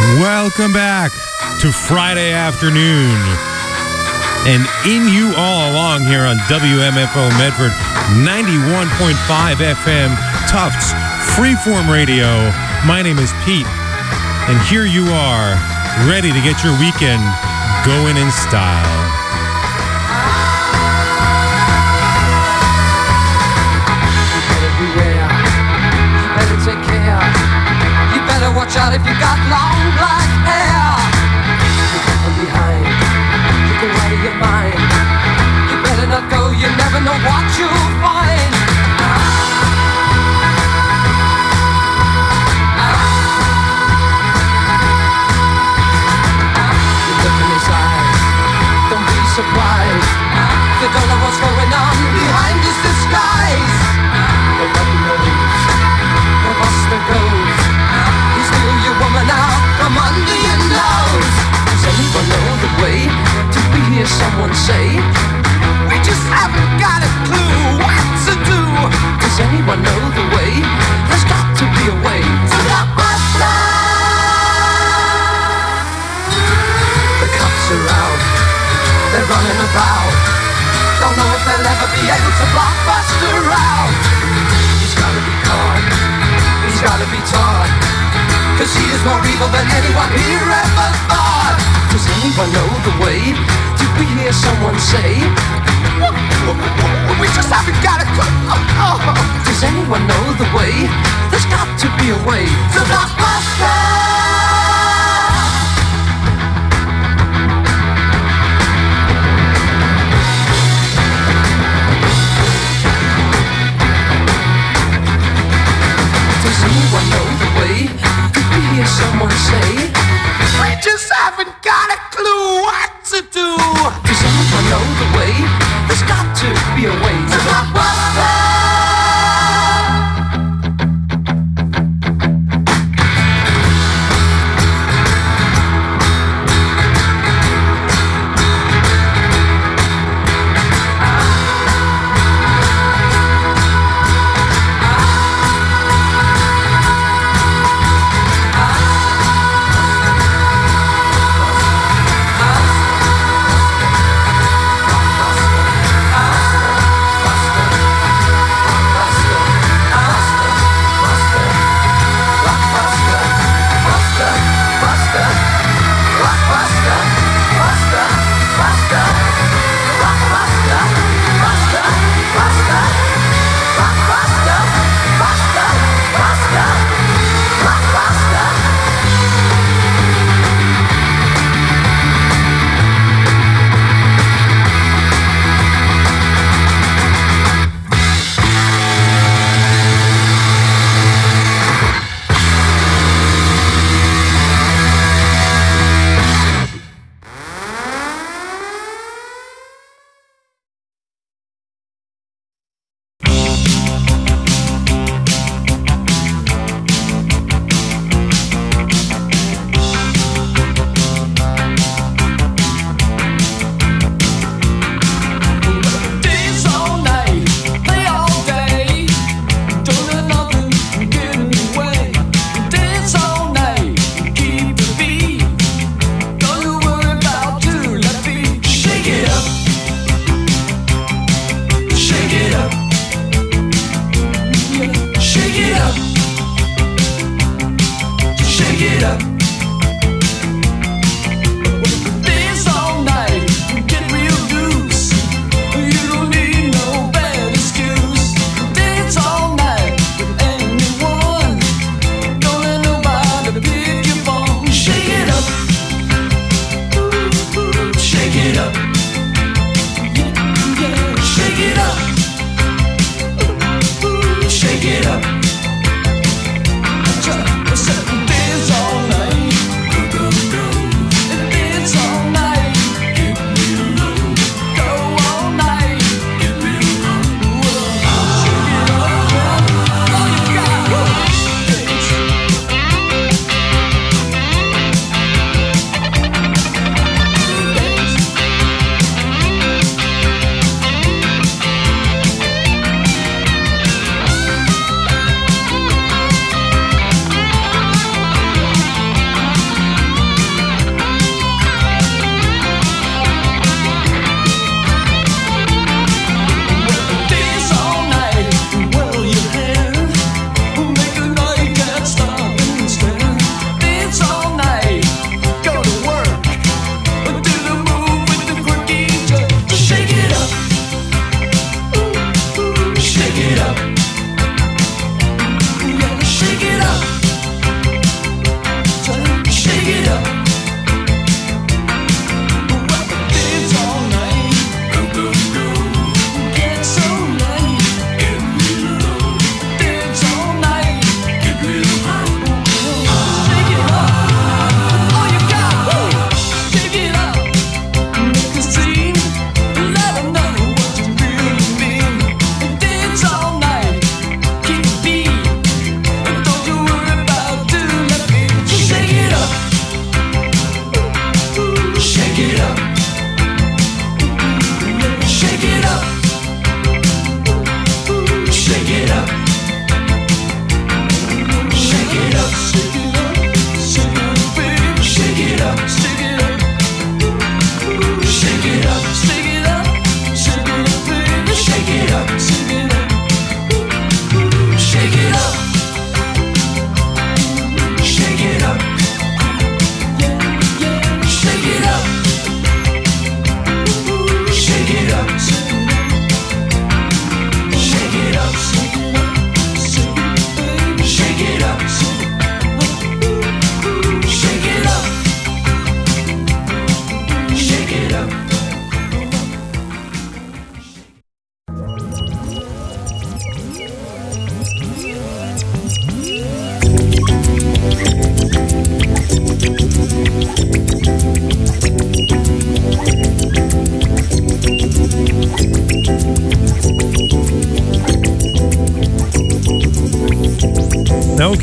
Welcome back to Friday afternoon. And in you all along here on WMFO Medford, 91.5 FM, Tufts, Freeform Radio. My name is Pete, and here you are, ready to get your weekend going in style. Everywhere, you better take care. You better watch out if you got long black hair. Look from behind, look away your mind. You better not go, you never know what you'll find. You look in his eyes, don't be surprised. You don't know what's going on behind his disguise. Nobody knows where Buster goes. He steal your woman out from under your nose. Does anyone know the way to be here? Someone say. We just haven't got a clue what to do. Does anyone know the way? There's got to be a way to stop Buster. The cops are out, they're running about. Don't know if they'll ever be able to block Buster out. He's gotta be caught, he's gotta be taught, 'cause he is more evil than anyone here ever thought. Does anyone know the way? Did we hear someone say? We just haven't got a clue. Does anyone know the way? There's got to be a way to block Buster. Does anyone know the way? Did we hear someone say? We just haven't got a clue what to do. Does anyone know the way? There's got to be a way to block Buster.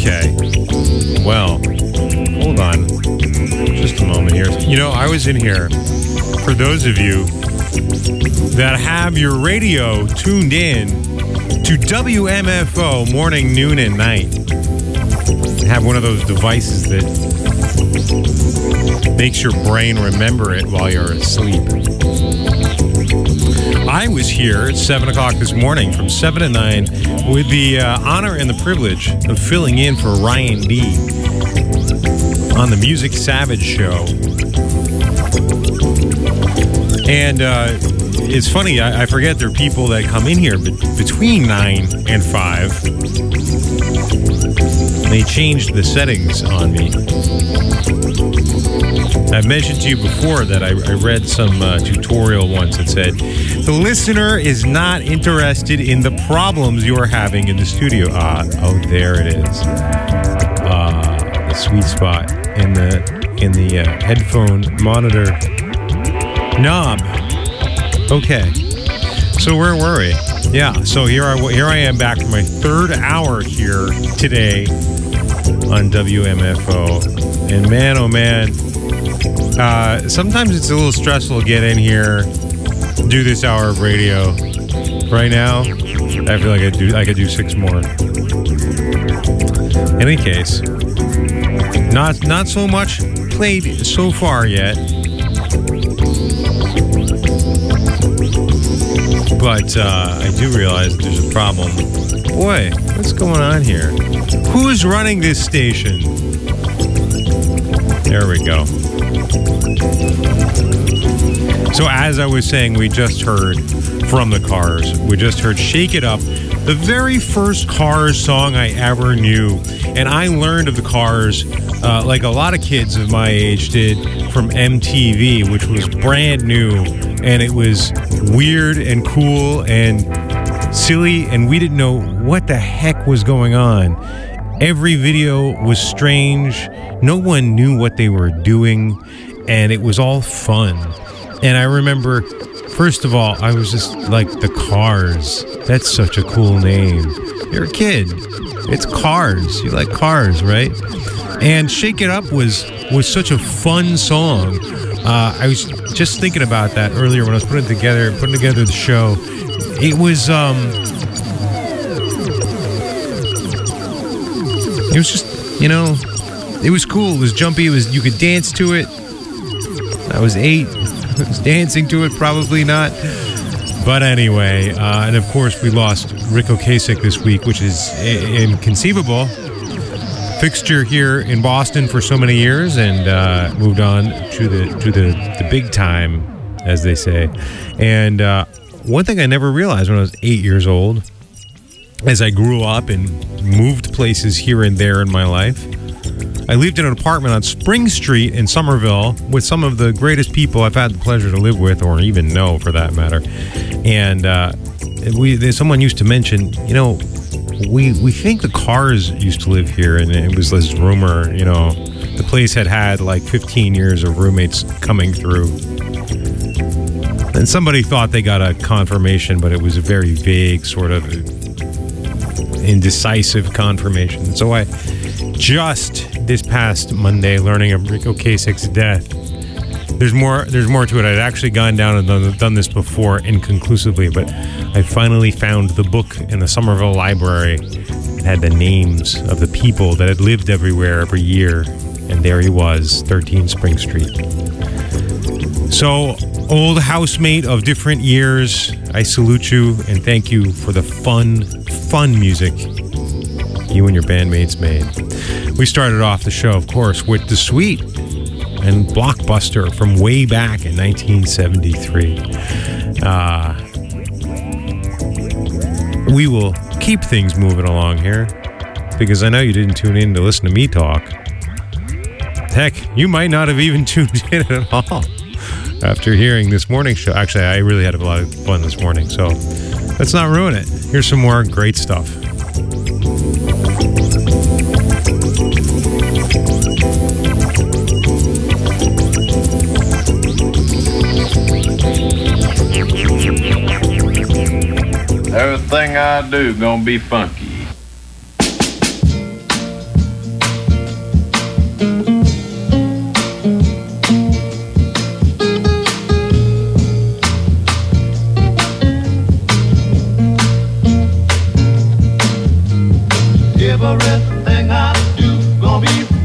Okay. Well, hold on. Just a moment here. You know, I was in here, for those of you that have your radio tuned in to WMFO morning, noon, and night, have one of those devices that makes your brain remember it while you're asleep. I was here at 7 o'clock this morning from 7 to 9 with the honor and the privilege of filling in for Ryan D. on the Music Savage show. And it's funny, I forget there are people that come in here between 9 and 5. They changed the settings on me. I've mentioned to you before that I read some tutorial once that said, the listener is not interested in the problems you're having in the studio. Oh, there it is. The sweet spot in the headphone monitor knob. Okay. So where were we? Yeah, so here I am back for my third hour here today on WMFO. And man, oh man, sometimes it's a little stressful to get in here, do this hour of radio. Right now, I feel like I could do 6 more. In any case, not so much played so far yet. But I do realize that there's a problem. Boy, what's going on here? Who's running this station? There we go. So as I was saying, we just heard from the Cars. We just heard Shake It Up, the very first Cars song I ever knew. And I learned of the Cars, like a lot of kids of my age did, from MTV, which was brand new. And it was weird and cool and silly, and we didn't know what the heck was going on. Every video was strange. No one knew what they were doing, and it was all fun. And I remember, first of all, I was just like, the Cars. That's such a cool name. You're a kid. It's Cars. You like cars, right? And Shake It Up was such a fun song. I was just thinking about that earlier when I was putting together the show. It was just, you know, it was cool. It was jumpy. You could dance to it. I was 8. I was dancing to it, probably not. But anyway, and of course we lost Ric Ocasek this week, which is inconceivable. Fixture here in Boston for so many years, and moved on to the big time, as they say. And one thing I never realized when I was 8 years old, as I grew up and moved places here and there in my life, I lived in an apartment on Spring Street in Somerville with some of the greatest people I've had the pleasure to live with, or even know for that matter. And someone used to mention, you know, we think the Cars used to live here, and it was this rumor, you know, the place had like 15 years of roommates coming through. And somebody thought they got a confirmation, but it was a very vague, sort of indecisive confirmation. So I just this past Monday, learning of Ric Ocasek's death. There's more to it. I'd actually gone down and done this before inconclusively, but I finally found the book in the Somerville Library. It had the names of the people that had lived everywhere every year, and there he was, 13 Spring Street. So, old housemate of different years, I salute you and thank you for the fun music you and your bandmates made. We started off the show, of course, with The Sweet and Blockbuster from way back in 1973. We will keep things moving along here, because I know you didn't tune in to listen to me talk. Heck, you might not have even tuned in at all after hearing this morning show. Actually, I really had a lot of fun this morning, so let's not ruin it. Here's some more great stuff. Everything I do gonna be funky.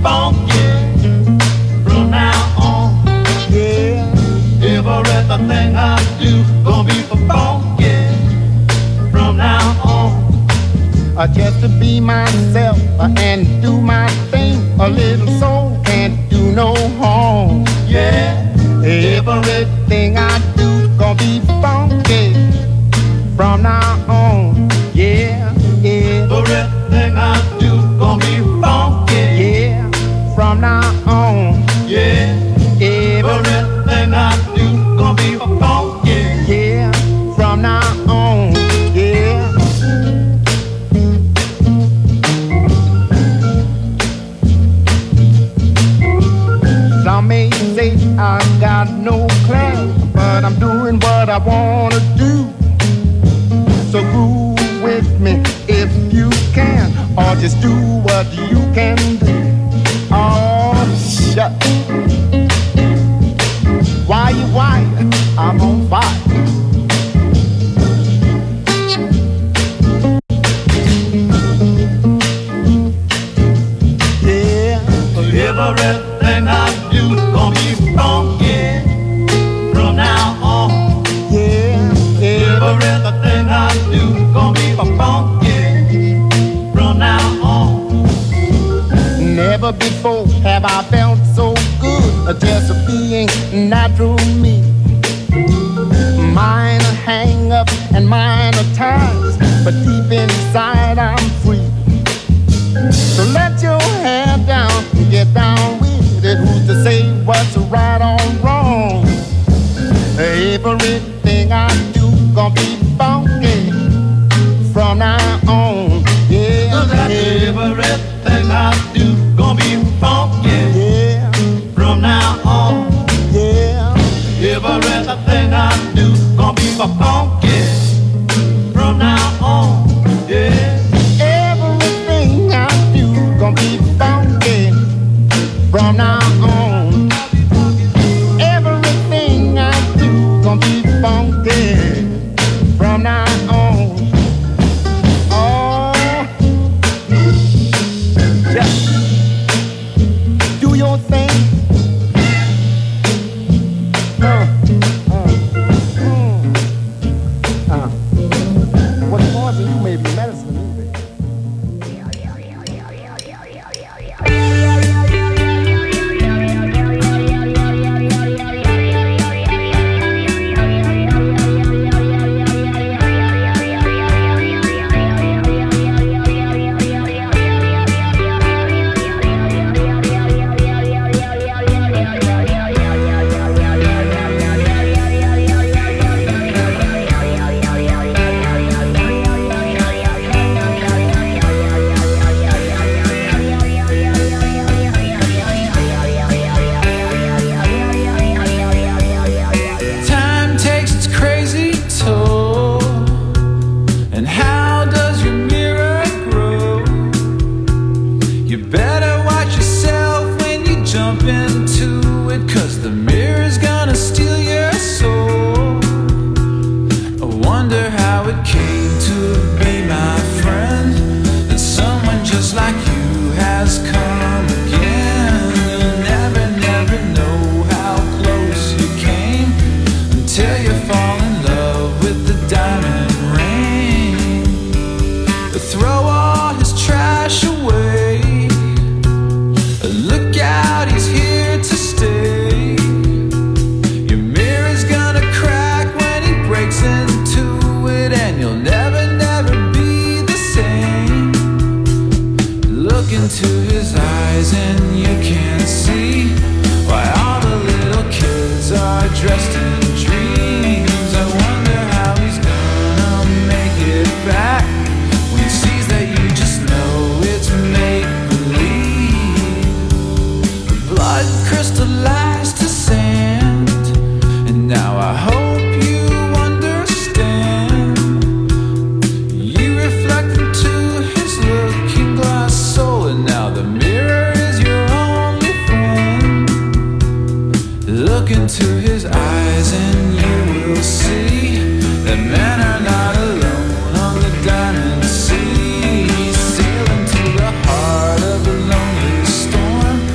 funky from now on. Yeah, everything I do gonna be for funky from now on. Just to be myself and do my thing. A little soul can't do no harm. Yeah, everything I do gonna be funky from now on. Yeah, everything I do gonna be funky. Yeah, from now on. Yeah, everything I do gonna be funky. Yeah, from now on. Yeah. Some may say I got no class, but I'm doing what I wanna do. So groove with me if you can, or just do what you can do. Oh, shut. Why? I'm on fire. Yeah, everything I do gonna be funky from now on. Yeah, everything I do gonna be funky from now on. Never before have I felt so good, just being natural me. Minor hang up and minor ties, but deep inside I'm free. So let your hair down and get down with it. Who's to say what's right or wrong? Everything I do gonna be funky from now on. Yeah, everything I do gonna be funky. Yeah, from now on. Yeah, everything I do gonna be funky from now on. Yeah. Everything I do gonna be funky from now on. Everything I do gonna be funky from now on. Oh, just do your thing. What's causing you may be medicine to me, baby. Diamond sea, sailing to the heart of a lonely storm.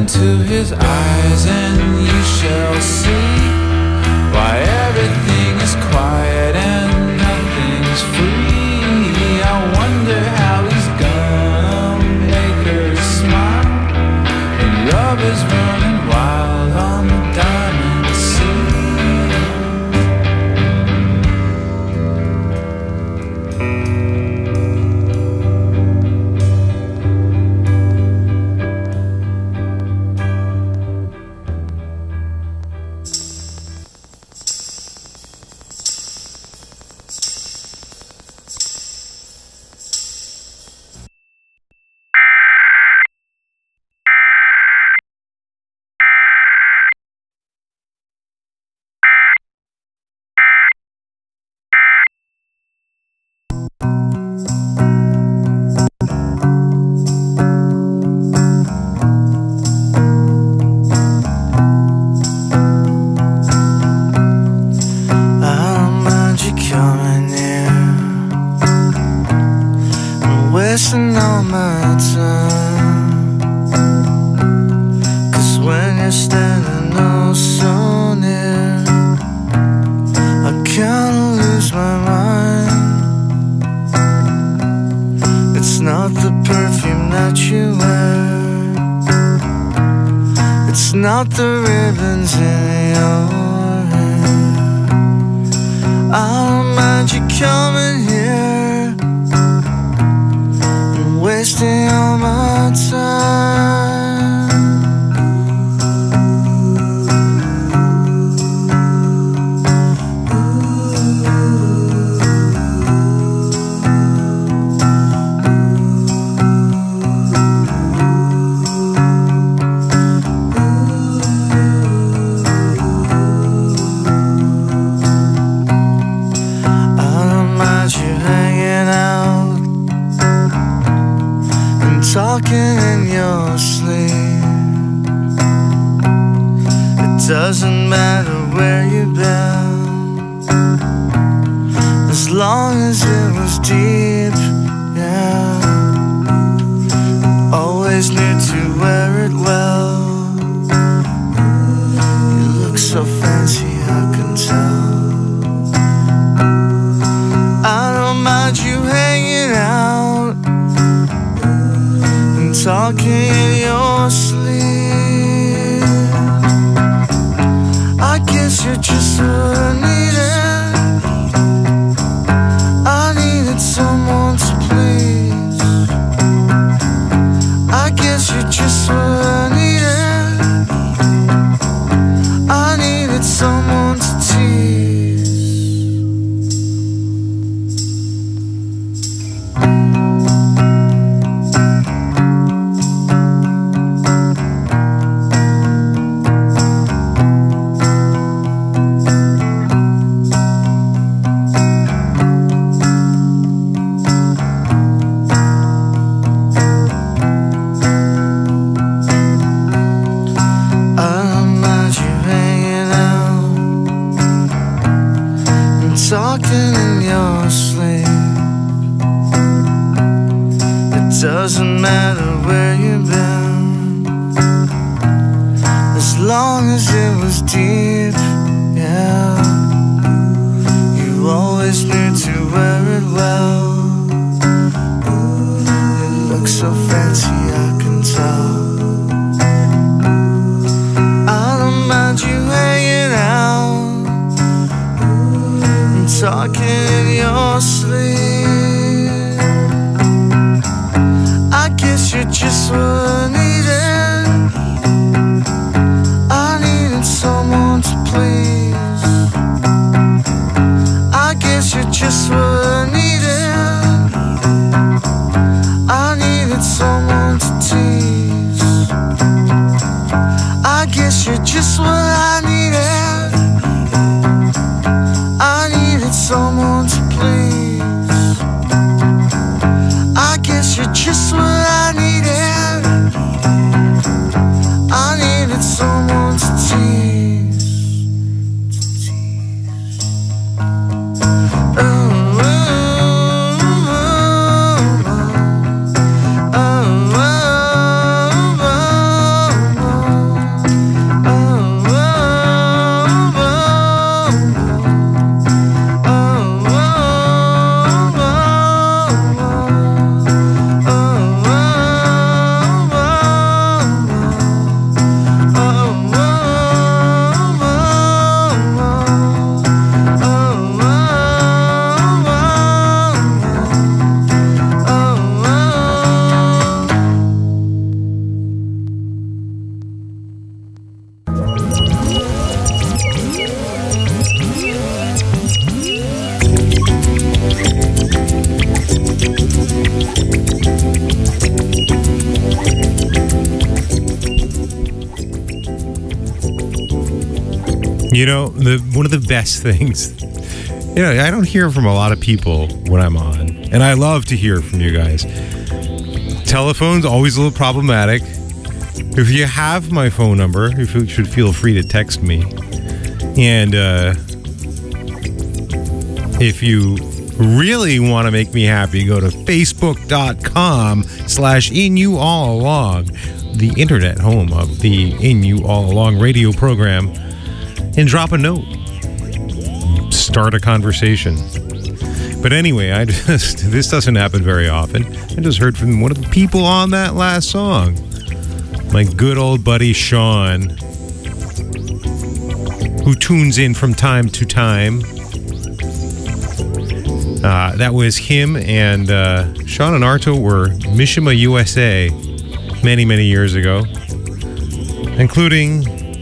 into his eyes and you shall see why everything is quiet and nothing's free. I wonder how he's gonna make her smile when love is running wild on the diamond sea. Wasting all my time, 'cause when you're standing oh so near, I kinda lose my mind. It's not the perfume that you wear, it's not the ribbons in your hair. I don't mind you coming here, wasting all my time. I don't mind you hanging out, talking in your sleep. It doesn't matter where you've been, as long as it was deep, yeah. Always need to wear it well. You look so fancy, I can tell. I don't mind you hanging out, talking in your sleep. I guess you're just what I needed. I needed someone to please. I guess you're just what I needed. I needed someone to tease. Talking in your sleep. It doesn't matter where you've been, as long as it was deep, yeah. You always need to wear it well. You look so fancy, I can tell. I don't mind you hanging out, talking in your sleep. I guess you're just what I needed. I needed someone to please. I guess you're just what I needed. I needed someone to tease. I guess you're just what I needed. I needed someone to please. I guess you're just what I needed. You know, one of the best things, you know, I don't hear from a lot of people when I'm on, and I love to hear from you guys. Telephone's always a little problematic. If you have my phone number, you should feel free to text me. And if you really want to make me happy, go to facebook.com/InYouAllAlong, the internet home of the In You All Along radio program, and drop a note. Start a conversation. But anyway, this doesn't happen very often. I just heard from one of the people on that last song. My good old buddy Sean, who tunes in from time to time. That was him, and Sean and Arto were Mishima USA many, many years ago, including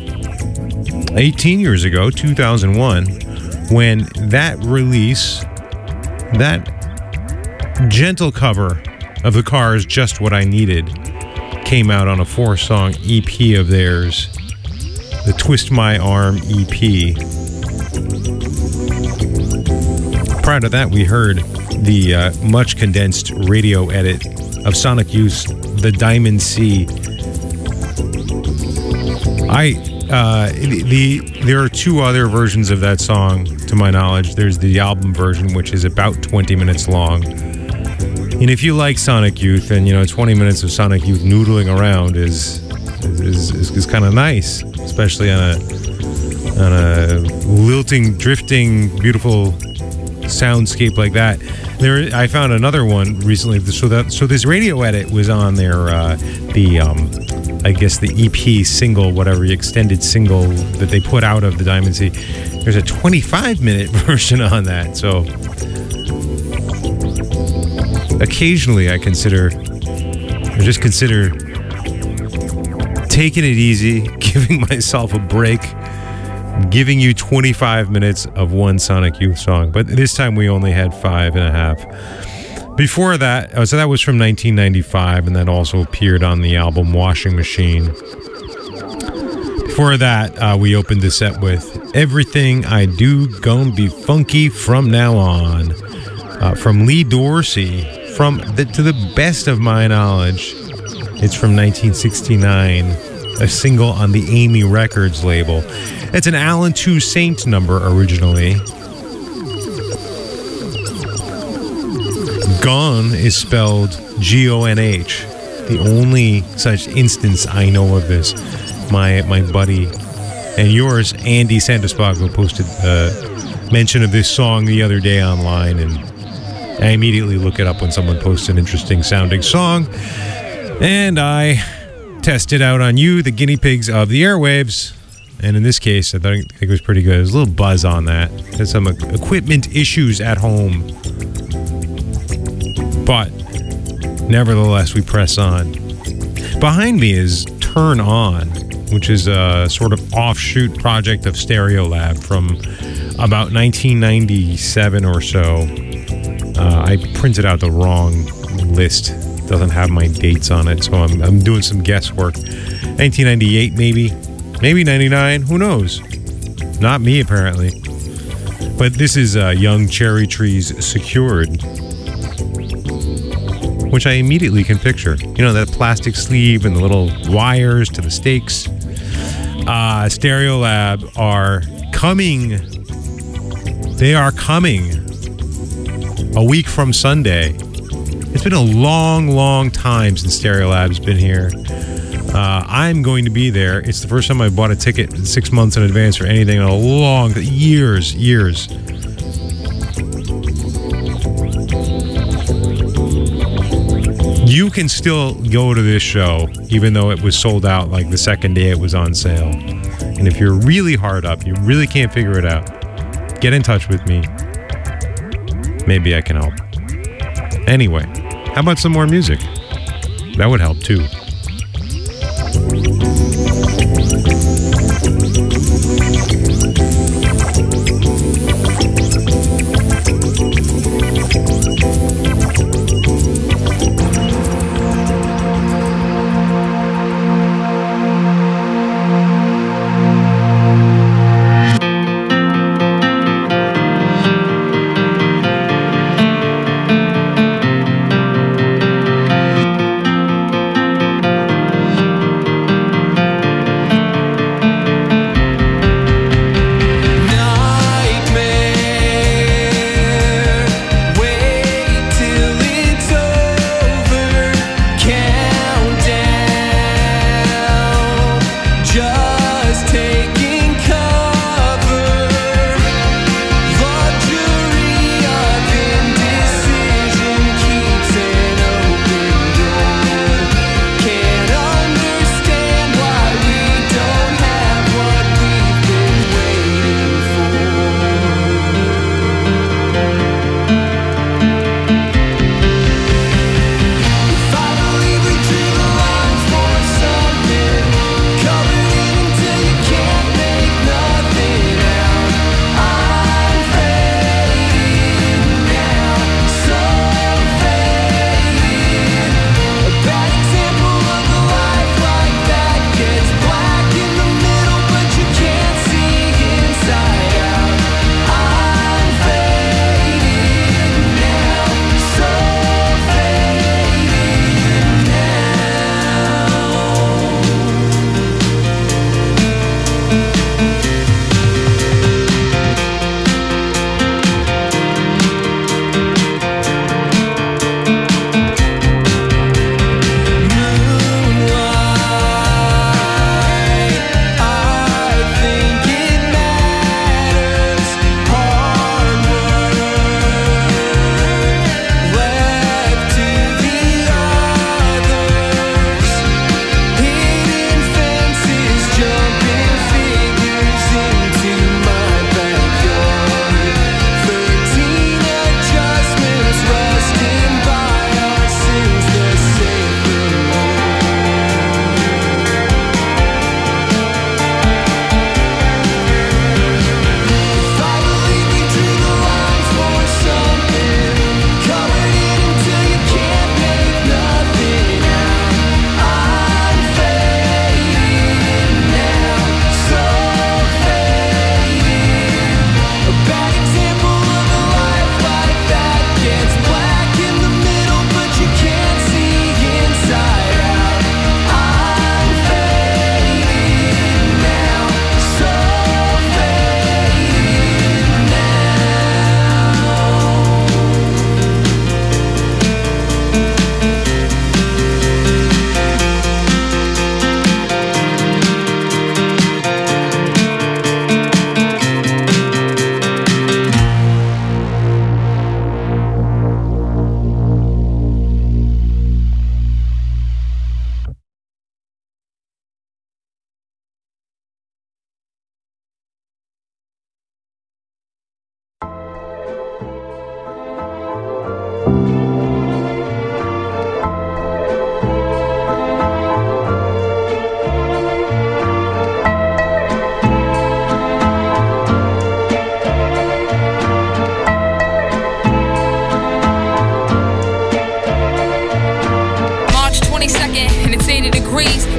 18 years ago, 2001, when that release, that gentle cover of The Cars' Just What I Needed, came out on a 4-song EP of theirs, the Twist My Arm EP. Prior to that, we heard the much condensed radio edit of Sonic Youth's The Diamond Sea. There are 2 other versions of that song, to my knowledge. There's the album version, which is about 20 minutes long. And if you like Sonic Youth, then, you know, 20 minutes of Sonic Youth noodling around is kind of nice, especially on a lilting, drifting, beautiful soundscape like that. I found another one recently. So this radio edit was on there. I guess the EP single, whatever, the extended single that they put out of the Diamond Sea. There's a 25-minute version on that. So occasionally I consider taking it easy, giving myself a break, giving you 25 minutes of one Sonic Youth song. But this time we only had 5.5. Before that, so that was from 1995, and that also appeared on the album Washing Machine. Before that, we opened the set with Everything I Do Gon' Be Funky From Now On, from Lee Dorsey. To the best of my knowledge, it's from 1969, a single on the Amy Records label. It's an Alan Toussaint number originally. Gon is spelled Gonh. The only such instance I know of this. My buddy and yours, Andy Sandespago, posted mention of this song the other day online, and I immediately look it up when someone posts an interesting sounding song, and I test it out on you, the guinea pigs of the airwaves. And in this case, I think it was pretty good. There's a little buzz on that. Had some equipment issues at home. But nevertheless, we press on. Behind me is Turn On, which is a sort of offshoot project of Stereolab from about 1997 or so. I printed out the wrong list. It doesn't have my dates on it, so I'm doing some guesswork. 1998 maybe 99, who knows? Not me, apparently. But this is Young Cherry Trees Secured, which I immediately can picture. You know, that plastic sleeve and the little wires to the stakes. Stereolab are coming. They are coming a week from Sunday. It's been a long, long time since Stereolab's been here. I'm going to be there. It's the first time I bought a ticket 6 months in advance for anything in a long, years. You can still go to this show, even though it was sold out like the second day it was on sale. And if you're really hard up, you really can't figure it out, get in touch with me. Maybe I can help. Anyway, how about some more music? That would help too.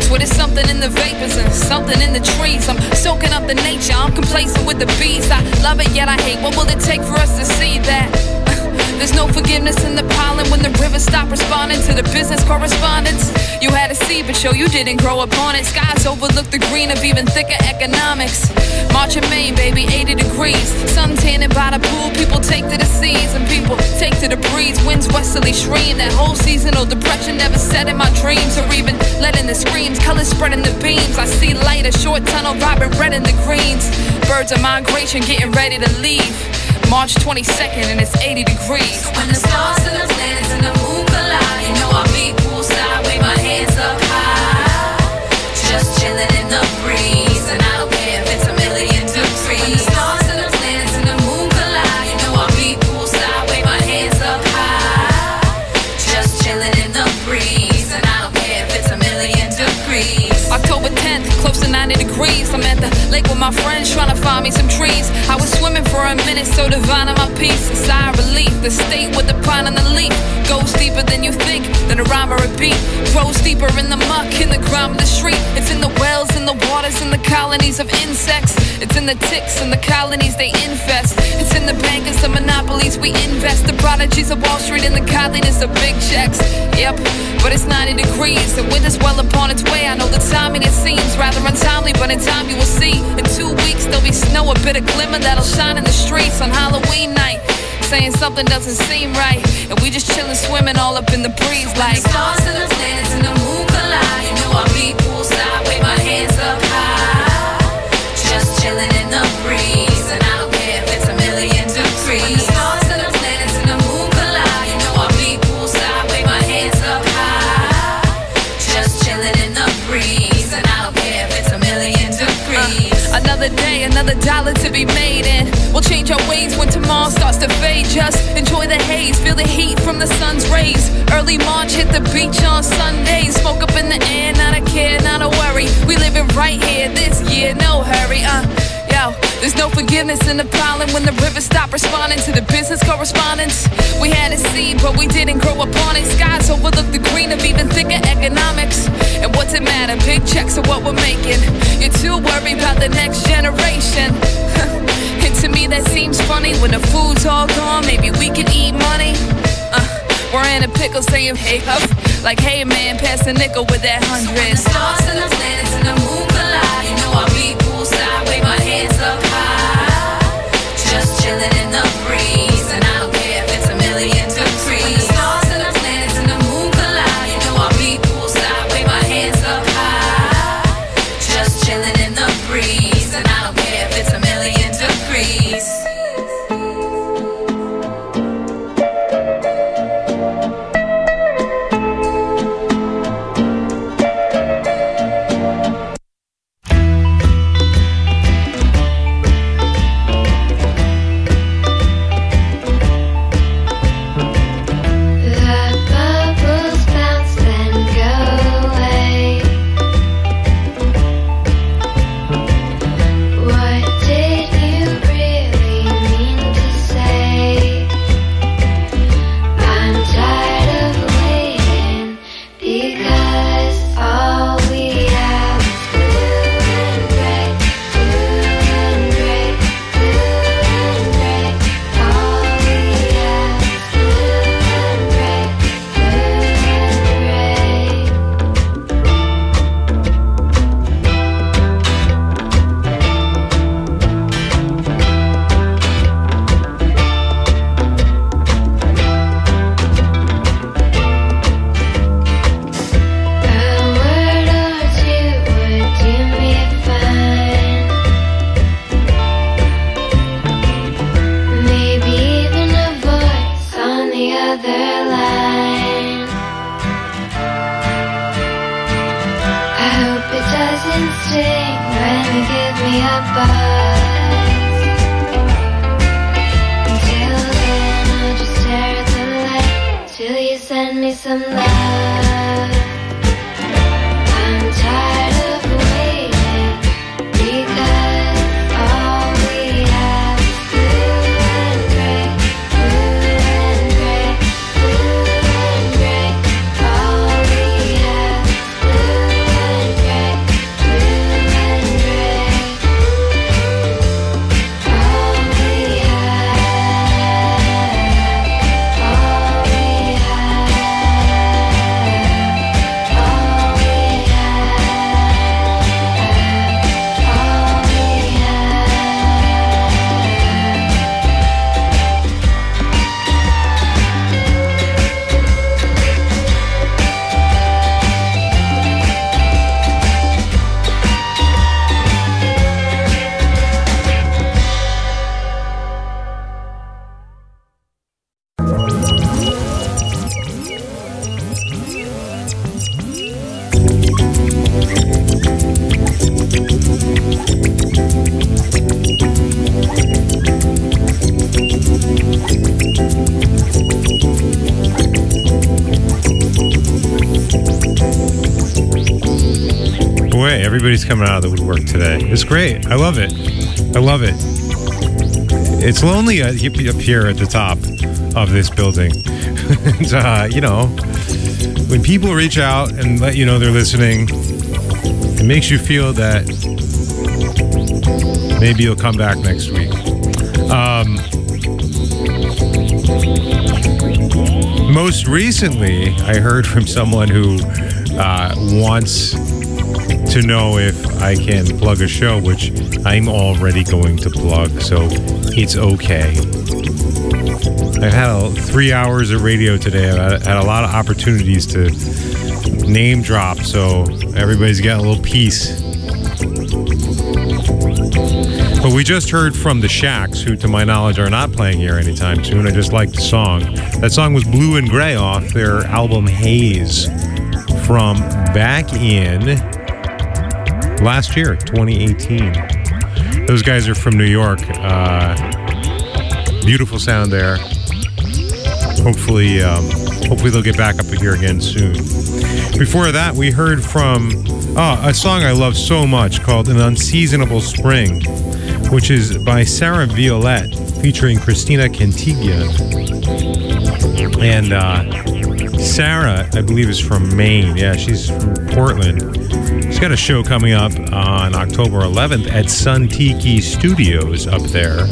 What is something in the vapors and something in the trees? I'm soaking up the nature, I'm complacent with the bees. I love it yet I hate, what will it take for us to see that? There's no forgiveness in the pollen when the rivers stop responding to the business correspondence. You had a seed, but show you didn't grow up on it. Skies overlook the green of even thicker economics. March in Maine, baby, 80 degrees. Sun tanning by the pool, people take to the seas and people take to the breeze. Winds westerly stream, that whole seasonal depression never set in my dreams or even let in the screams. Colors spreading the beams, I see light, a short tunnel vibrant red in the greens. Birds of migration getting ready to leave. March 22nd and it's 80 degrees. So when the stars and the planets and the moon collide, you know I'll be poolside, wave my hands up high, just chilling in the breeze, and I don't care if it's a million degrees. When the stars and the planets and the moon collide, you know I'll be poolside, wave my hands up high, just chilling in the breeze, and I don't care if it's a million degrees. October 10th, close to 90 degrees. I'm at the lake with my friends trying to find me some trees. I was swimming for a minute, so divine in my peace. A sigh of relief, the state with the pine on the leaf goes deeper than you think, than a rhyme or a beat. Grows deeper in the muck, in the grime of the street. It's in the wells, in the waters, in the colonies of insects. It's in the ticks and the colonies they infest. It's in the bankers, the monopolies we invest. The prodigies of Wall Street and the godliness of big checks. Yep, but it's 90 degrees. The winter's well upon its way. I know the timing, it seems rather untimely, but in time you will see. In 2 weeks there'll be snow, a bit of glimmer that'll shine in the streets on Halloween night. Saying something doesn't seem right, and we just chillin', swimming all up in the breeze like the stars and the planets and the moon collide, you know I'll be poolside, wave my hands up high, just chilling in the breeze, and I don't care if it's a million degrees. When the stars and the planets and the moon collide, you know I'll be poolside, wave my hands up high, just chilling in the breeze, and I don't care if it's a million degrees. Another day, another dollar to be made, and we'll change our ways when tomorrow starts to fade. Just enjoy the haze, feel the heat from the sun's rays. Early March, hit the beach on Sundays. Smoke up in the air, not a care, not a worry. We living right here this year, no hurry. Yo, there's no forgiveness in the pollen when the rivers stop responding to the business correspondence. We had a seed, but we didn't grow up on it. Skies overlook the green of even thicker economics. And what's it matter? Big checks are what we're making. You're too worried about the next generation. And to me that seems funny. When the food's all gone, maybe we can eat money. We're in a pickle saying hey up, like hey man, pass the nickel with that 100. When the stars and the planets and the moon collide, you know I'll be poolside, wave my hands up high, just chilling in the breeze, and I don't care if it's a million degrees. When the stars and the planets and the moon collide, you know I'll be poolside, wave my hands up high, just chilling in the breeze, and I don't care if it's a million degrees. Boy, everybody's coming out of the woodwork today. It's great. I love it. I love it. It's lonely up here at the top of this building. And, you know, when people reach out and let you know they're listening, it makes you feel that maybe you'll come back next week. Most recently, I heard from someone who wants to know if I can plug a show, which I'm already going to plug, so it's okay. I've had 3 hours of radio today. I've had a lot of opportunities to name drop, so everybody's got a little piece. But we just heard from the Shacks, who to my knowledge are not playing here anytime soon. I just liked the song. That song was Blue and Gray off their album Haze from back in last year, 2018. Those guys are from New York. Beautiful sound there. Hopefully they'll get back up here again soon. Before that, we heard from a song I love so much called An Unseasonable Spring, which is by Sarah Violette, featuring Christina Cantiglia. And Sarah, I believe, is from Maine. Yeah, she's from Portland. She's got a show coming up on October 11th at Sun Tiki Studios up there.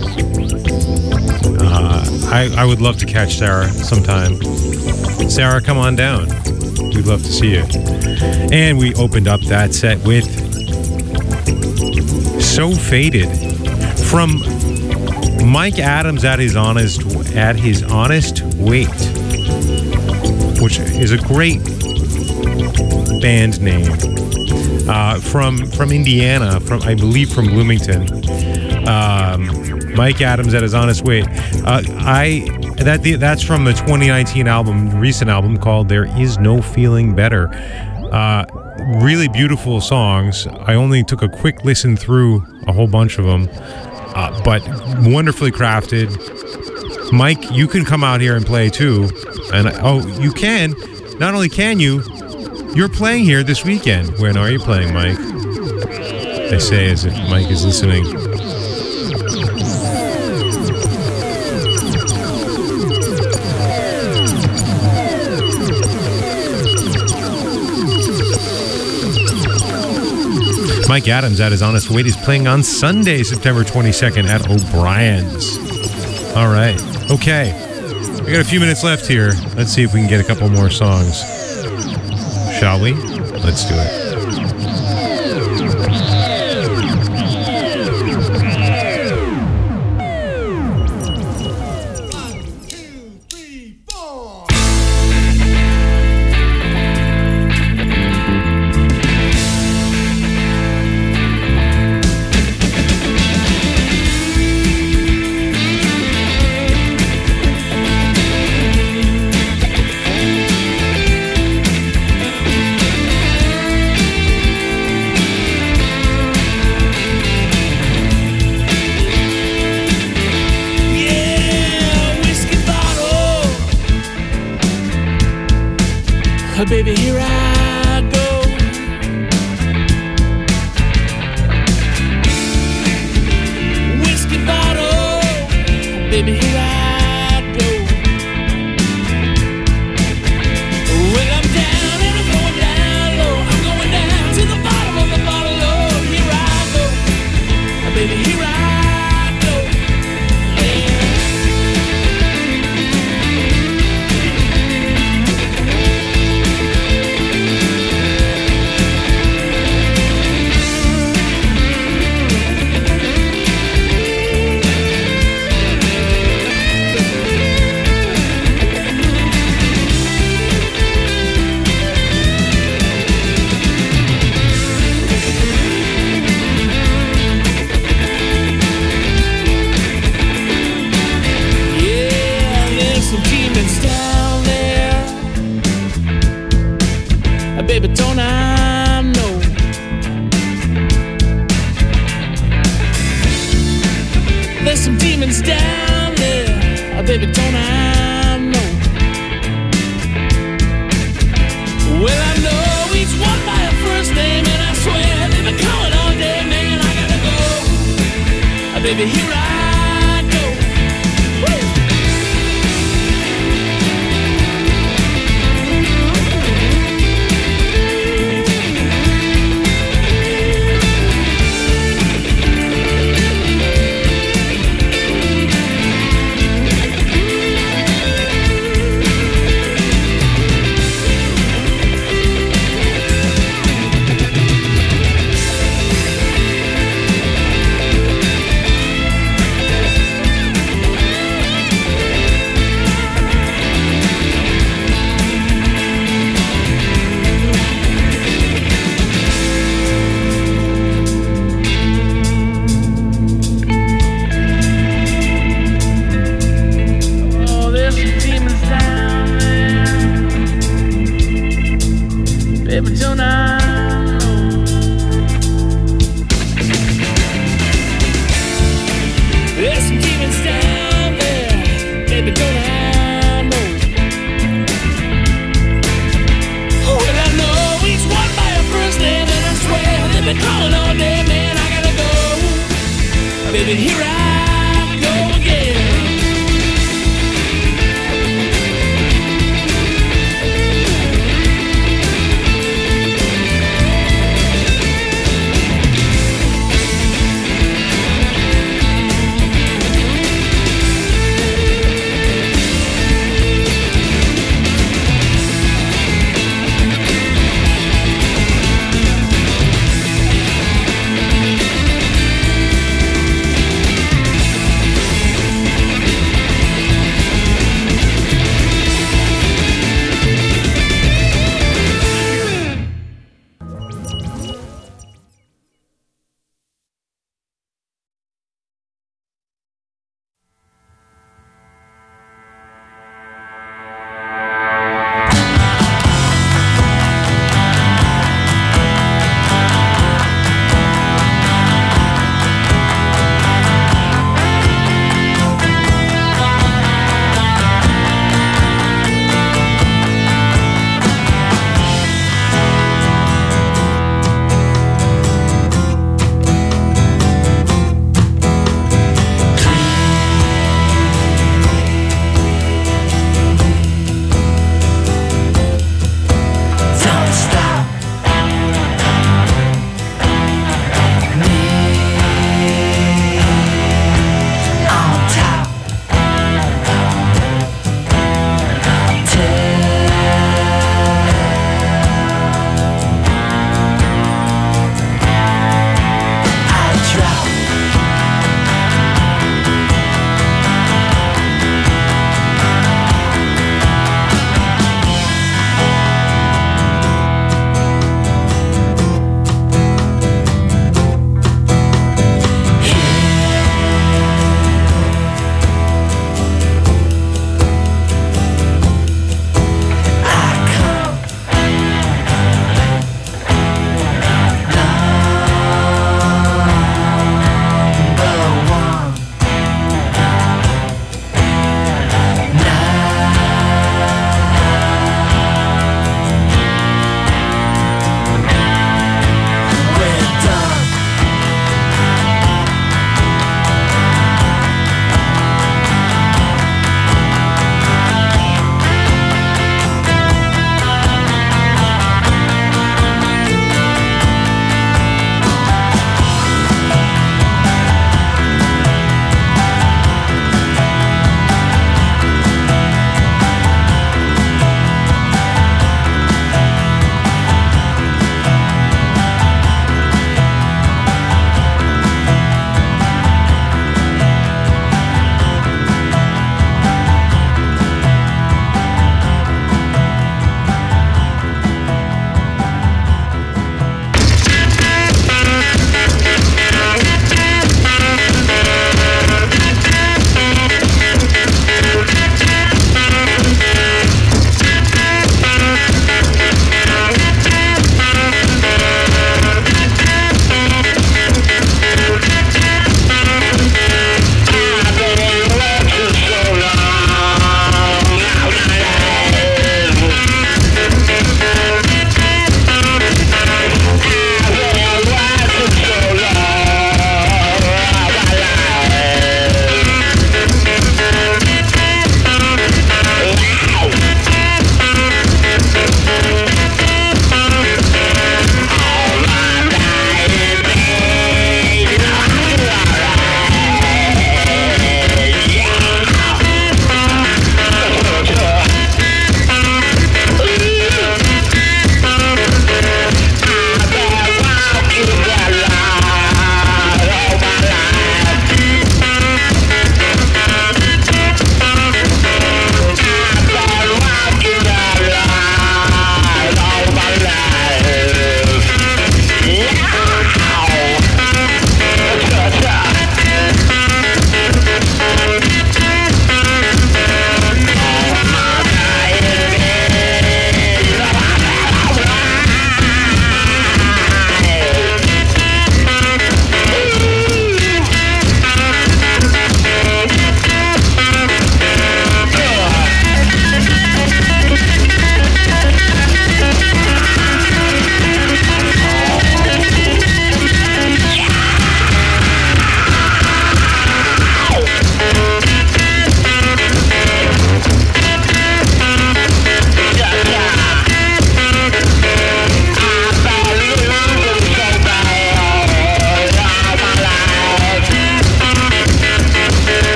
I would love to catch Sarah sometime. Sarah, come on down. We'd love to see you. And we opened up that set with So Faded from Mike Adams at his honest weight, which is a great band name. From Indiana, I believe from Bloomington. Mike Adams at his honest weight. That's from the 2019 recent album called There Is No Feeling Better. Really beautiful songs. I only took a quick listen through a whole bunch of them, but wonderfully crafted. Mike, you can come out here and play too. And you can. Not only can you, you're playing here this weekend. When are you playing, Mike? I say as if Mike is listening. Mike Adams at his honest weight is playing on Sunday, September 22nd at O'Brien's. All right. Okay. We got a few minutes left here. Let's see if we can get a couple more songs. Shall we? Let's do it. Baby, here I go. Whiskey bottle. Baby, here I go. Well, I'm down and I'm going down low. I'm going down to the bottom of the bottle. Oh, here I go. Baby, here I go. Baby, don't I know? There's some demons down there. Baby, don't I know? Well, I know each one by a first name, and I swear baby, here I go. Woo! Baby, don't I know? There's some demons down there. Baby, don't I know? Well, I know each one by a first name, and I swear they've been calling all day, man. I gotta go. Baby, here I go again.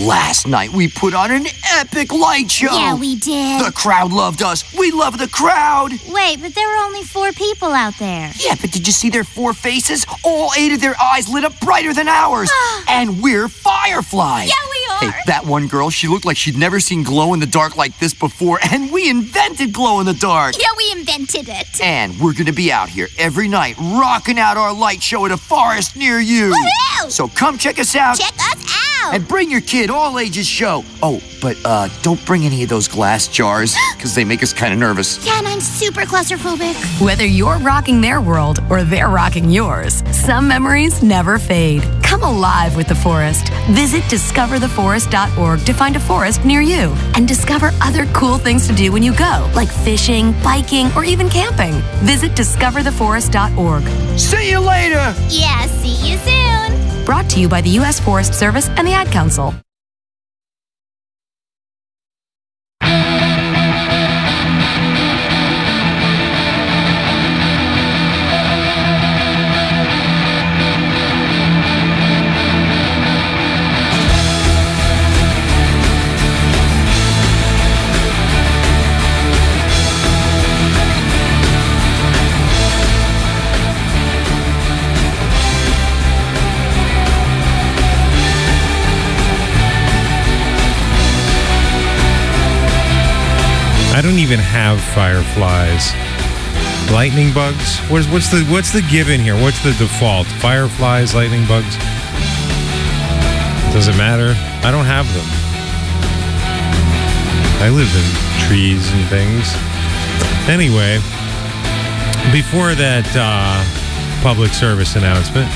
Last night we put on an epic light show. Yeah, we did. The crowd loved us. We love the crowd. Wait, but there were only 4 people out there. Yeah, but did you see their 4 faces? All 8 of their eyes lit up brighter than ours. And we're fireflies. Yeah, we are. Hey, that one girl, she looked like she'd never seen glow in the dark like this before, and we invented glow in the dark. Yeah, we invented it. And we're gonna be out here every night rocking out our light show at a forest near you. Woohoo! So come check us out. Check us out. And bring your kid, all ages show. Oh, but don't bring any of those glass jars, because they make us kind of nervous. Yeah, and I'm super claustrophobic. Whether you're rocking their world or they're rocking yours, some memories never fade. Come alive with the forest. Visit discovertheforest.org to find a forest near you and discover other cool things to do when you go, like fishing, biking, or even camping. Visit discovertheforest.org. See you later! Yeah, see you soon. Brought to you by the U.S. Forest Service and the Ad Council. I don't even have fireflies. Lightning bugs? What's the given here? What's the default? Fireflies, lightning bugs? Does it matter? I don't have them. I live in trees and things. Anyway, before that public service announcement,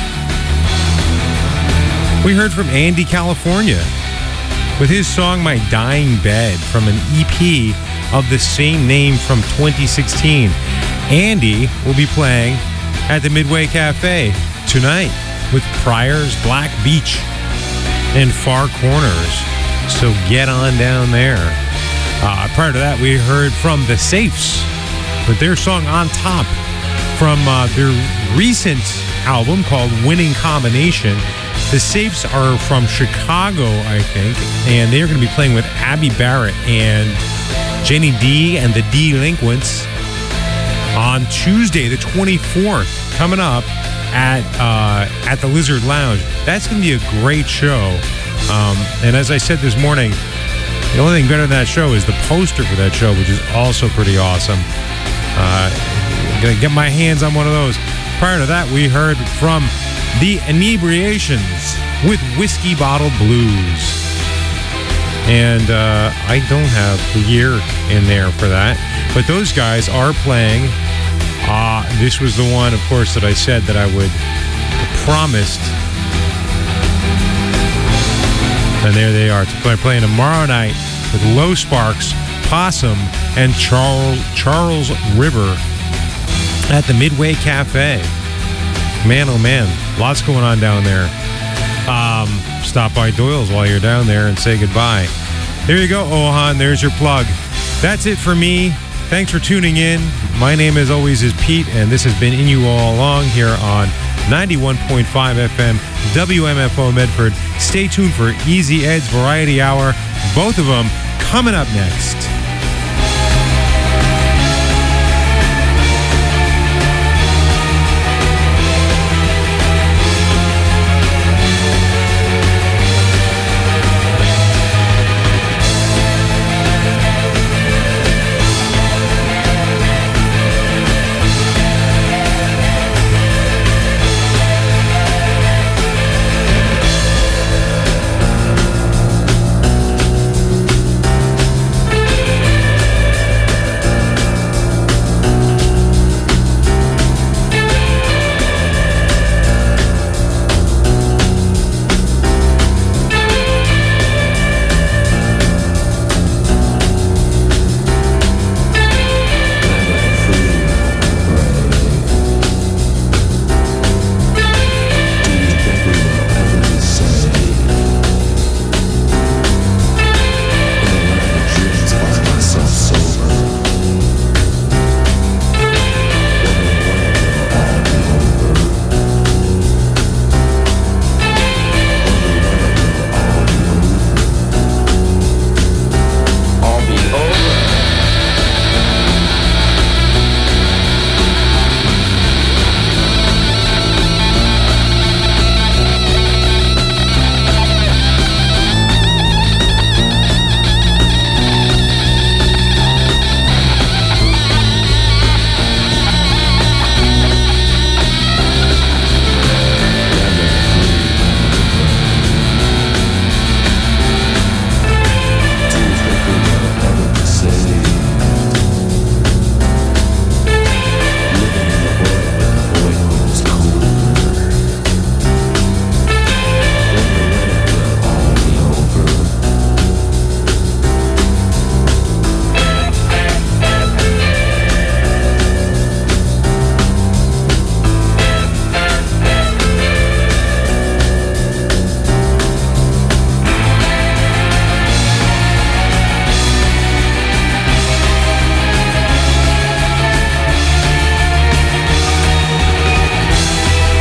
we heard from Andy California with his song My Dying Bed from an EP of the same name from 2016. Andy will be playing at the Midway Cafe tonight with Pryor's Black Beach and Far Corners. So get on down there. Prior to that, we heard from The Safes with their song On Top from their recent album called Winning Combination. The Safes are from Chicago, I think, and they're going to be playing with Abby Barrett and Jenny D and the Delinquents on Tuesday, the 24th, coming up at the Lizard Lounge. That's going to be a great show. And as I said this morning, the only thing better than that show is the poster for that show, which is also pretty awesome. Gonna get my hands on one of those. Prior to that, we heard from The Inebriations with Whiskey Bottle Blues. And I don't have the year in there for that. But those guys are playing. This was the one, of course, that I said that I would promised. And there they are. They're playing tomorrow night with Low Sparks, Possum, and Charles River at the Midway Cafe. Man, oh man, lots going on down there. Stop by Doyle's while you're down there and say goodbye. There you go, Ohan. There's your plug. That's it for me. Thanks for tuning in. My name, as always, is Pete, and this has been In You All Along here on 91.5 FM, WMFO Medford. Stay tuned for Easy Ed's Variety Hour. Both of them coming up next.